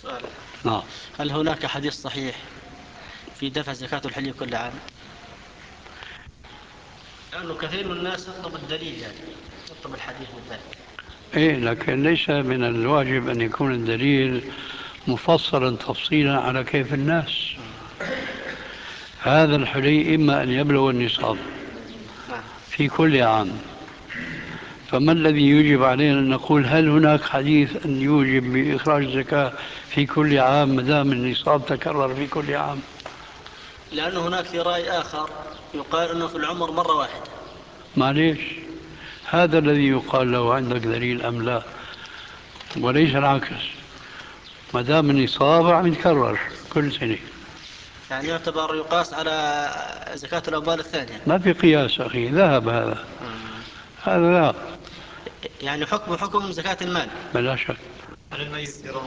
سؤال. نعم. هل هناك حديث صحيح في دفع زكاة الحلي كل عام؟ لأنه كثير من الناس يطلب الدليل، يعني يطلب الحديث من ذلك. إيه، لكن ليس من الواجب أن يكون الدليل مفصلا تفصيلا على كيف الناس. هذا الحلي إما أن يبلغ النصاب في كل عام، فما الذي يوجب علينا أن نقول هل هناك حديث أن يوجب بإخراج الزكاة في كل عام ما دام النصاب تكرر في كل عام؟ لأنه هناك في رأي آخر يقال أنه في العمر مرة واحدة. معليش، هذا الذي يقال له عندك دليل أم لا، وليس العكس. ما دام النصاب عم يتكرر كل سنة، يعني يعتبر يقاس على زكاة الأموال الثانية. ما في قياس أخي، ذهب هذا. هذا لا، يعني حكم زكاة المال. بلا شك.